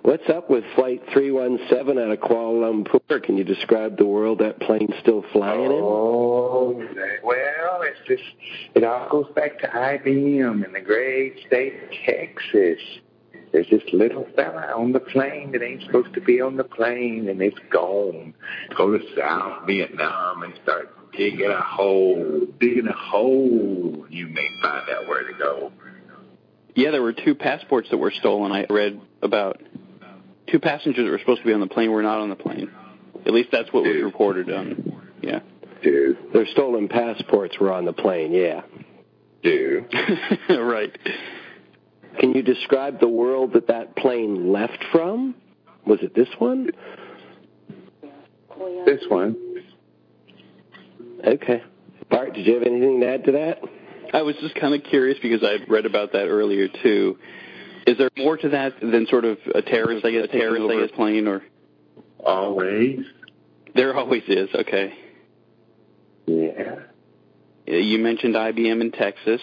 What's up with Flight 317 out of Kuala Lumpur? Can you describe the world that plane's still flying in? Oh, well, it all goes back to IBM in the great state of Texas. There's this little fella on the plane that ain't supposed to be on the plane, and it's gone. Go to South Vietnam and start digging a hole. You may find out where to go. Yeah, there were 2 passports that were stolen. I read about 2 passengers that were supposed to be on the plane were not on the plane. At least that's what was reported on. Yeah. Dude. Their stolen passports were on the plane, yeah. Dude. Right. Can you describe the world that plane left from? Was it this one? This one. Okay. Bart, did you have anything to add to that? I was just kind of curious because I read about that earlier, too. Is there more to that than sort of a terrorist, plane? Or always? There always is, okay. Yeah. You mentioned IBM in Texas.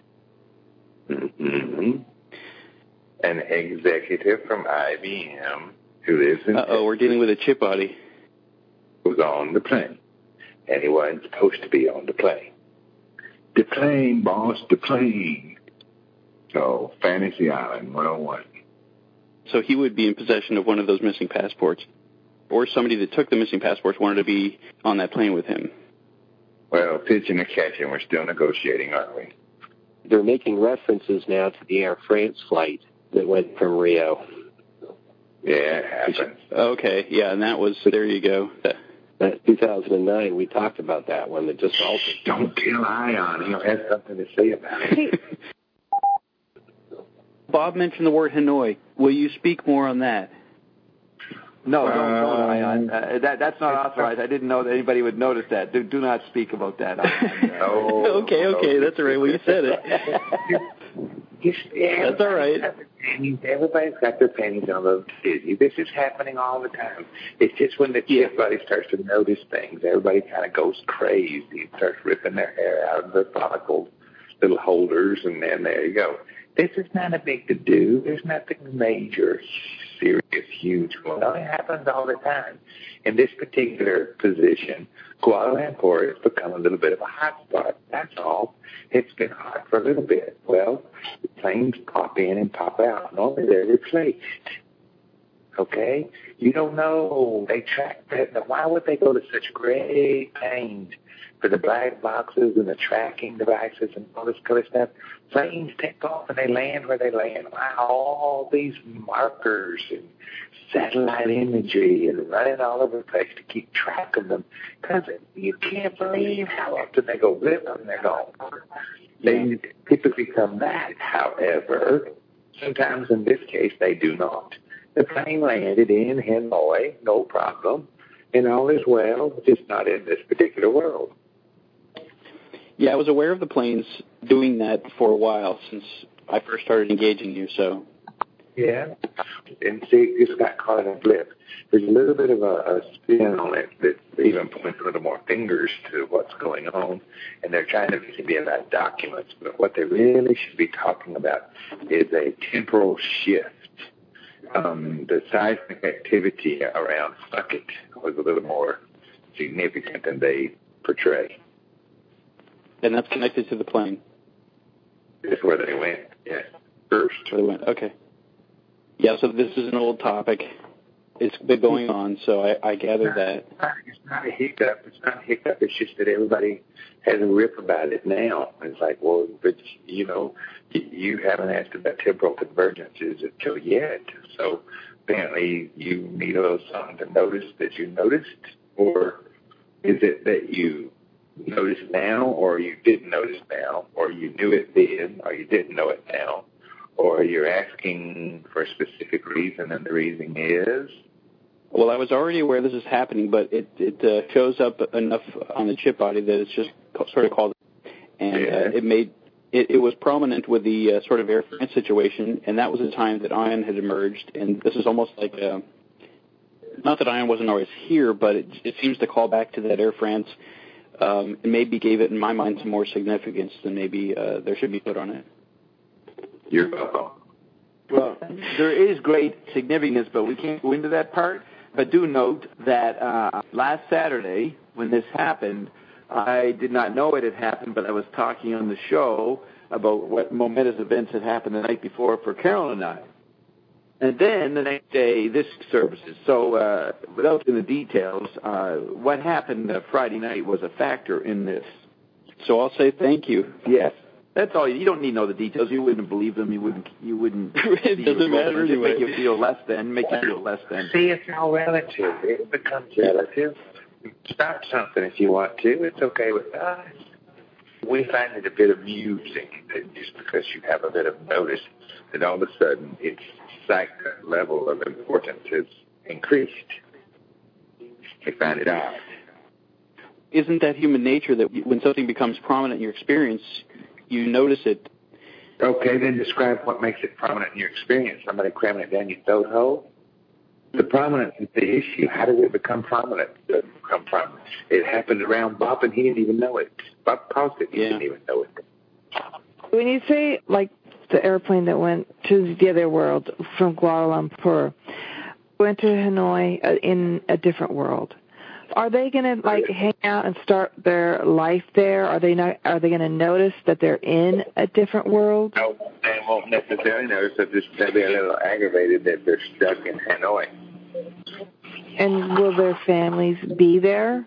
Mm-hmm. An executive from IBM who lives in Texas. We're dealing with a chip body. Was on the plane. And he wasn't supposed to be on the plane. The plane, boss, the plane. So, Fantasy Island 101. So he would be in possession of one of those missing passports. Or somebody that took the missing passports wanted to be on that plane with him. Well, pitching and catching, we're still negotiating, aren't we? They're making references now to the Air France flight that went from Rio. Yeah, it happens. Okay, yeah, and that was, there you go. That 2009, we talked about that one that just altered. Don't tell Ion. He'll have something to say about it. Bob mentioned the word Hanoi. Will you speak more on that? No, don't, Ion. That's not authorized. I didn't know that anybody would notice that. Do not speak about that. No. Okay, that's all right. Well, you said it. That's all right. Everybody's got their pennies on the tizzy. This is happening all the time. It's just when the chip buddy starts to notice things, everybody kind of goes crazy and starts ripping their hair out of their follicle little holders, and then there you go. This is not a big to-do. There's nothing major, serious, huge going on. It happens all the time. In this particular position, Kuala Lumpur has become a little bit of a hot spot. That's all. It's been hot for a little bit. Well, the planes pop in and pop out. Normally they're replaced. Okay? You don't know. They track that. Why would they go to such great pains for the black boxes and the tracking devices and all this kind of stuff? Planes take off and they land where they land. Wow, all these markers and satellite imagery and running all over the place to keep track of them, because you can't believe how often they go blip and they're gone. They typically come back, however, sometimes in this case they do not. The plane landed in Hanoi, no problem, and all is well, just not in this particular world. Yeah, I was aware of the planes doing that for a while since I first started engaging you, so. Yeah, and see, it just got caught in a blip. There's a little bit of a spin on it that even points a little more fingers to what's going on, and they're trying to be about documents, but what they really should be talking about is a temporal shift. The seismic activity around Sucket was a little more significant than they portray. And that's connected to the plane? That's where they went, yes, first. Where they went, okay. Yeah, so this is an old topic. It's been going on, so I gather that. It's not a hiccup. It's not a hiccup. It's just that everybody has a rip about it now. It's like, well, but, you know, you haven't asked about temporal convergences until yet. So apparently you need a little something to notice that you noticed, or is it that you noticed now, or you didn't notice now, or you knew it then, or you didn't know it now, or you're asking for a specific reason and the reason is? Well, I was already aware this is happening, but it shows up enough on the chip body that it's just sort of called, and it was prominent with the sort of Air France situation, and that was the time that Ion had emerged, and this is almost like not that Ion wasn't always here, but it seems to call back to that Air France. It maybe gave it, in my mind, some more significance than maybe there should be put on it. You're welcome. Well, there is great significance, but we can't go into that part. But do note that last Saturday, when this happened, I did not know it had happened, but I was talking on the show about what momentous events had happened the night before for Carol and I. And then the next day, this services. So without in the details, what happened Friday night was a factor in this. So I'll say thank you. Yes. That's all. You don't need to know the details. You wouldn't believe them. You wouldn't. It doesn't matter anyway. Make you feel less than. Make you feel less than. See, it's all relative. It becomes relative. Stop something if you want to. It's okay with us. We find it a bit amusing that just because you have a bit of notice, that all of a sudden its psychic level of importance is increased. We find it odd. Isn't that human nature that when something becomes prominent in your experience, you notice it? Okay, then describe what makes it prominent in your experience. Somebody cramming it down your throat hole? The prominence is the issue. How did it become prominent? It happened around Bob, and he didn't even know it. Bob caused it. He didn't even know it. When you say, like, the airplane that went to the other world from Kuala Lumpur, went to Hanoi in a different world, are they going to, like, hang out and start their life there? Are they going to notice that they're in a different world? No, they won't necessarily notice. They'll be a little aggravated that they're stuck in Hanoi. And will their families be there?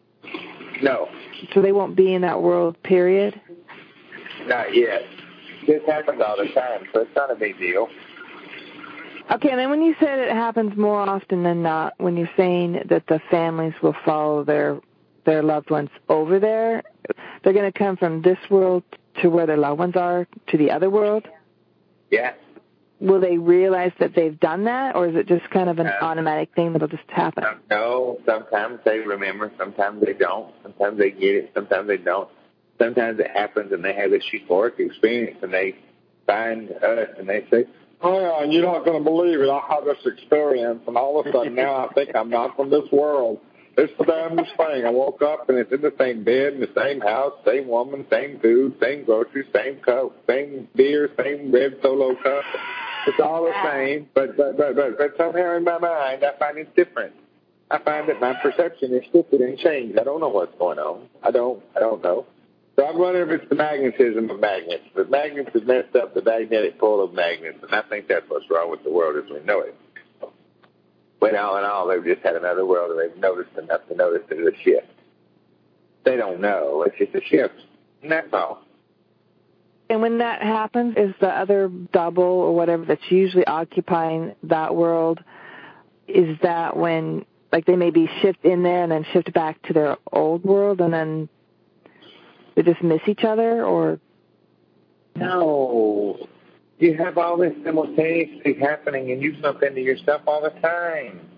No. So they won't be in that world, period? Not yet. This happens all the time, so it's not a big deal. Okay, and then when you said it happens more often than not, when you're saying that the families will follow their loved ones over there, they're going to come from this world to where their loved ones are to the other world? Yeah. Will they realize that they've done that, or is it just kind of an automatic thing that'll just happen? No, sometimes they remember, sometimes they don't. Sometimes they get it, sometimes they don't. Sometimes it happens and they have this euphoric experience and they find us and they say, "Oh, yeah, you're not going to believe it. I had this experience, and all of a sudden now I think I'm not from this world. It's the damnedest thing. I woke up, and it's in the same bed, in the same house, same woman, same food, same groceries, same coat, same beer, same red Solo cup. It's all the same, but somehow in my mind I find it's different. I find that my perception is shifted and changed. I don't know what's going on. I don't know. So I'm wondering if it's the magnetism of magnets. The magnets have messed up the magnetic pull of magnets, and I think that's what's wrong with the world as we know it. But all in all, they've just had another world, and they've noticed enough to notice there's a shift. They don't know. It's just a shift, and that's all. And when that happens, is the other double or whatever that's usually occupying that world, is that when, like, they maybe shift in there and then shift back to their old world and then they just miss each other, or? No. You have all this simultaneously happening, and you bump into yourself all the time.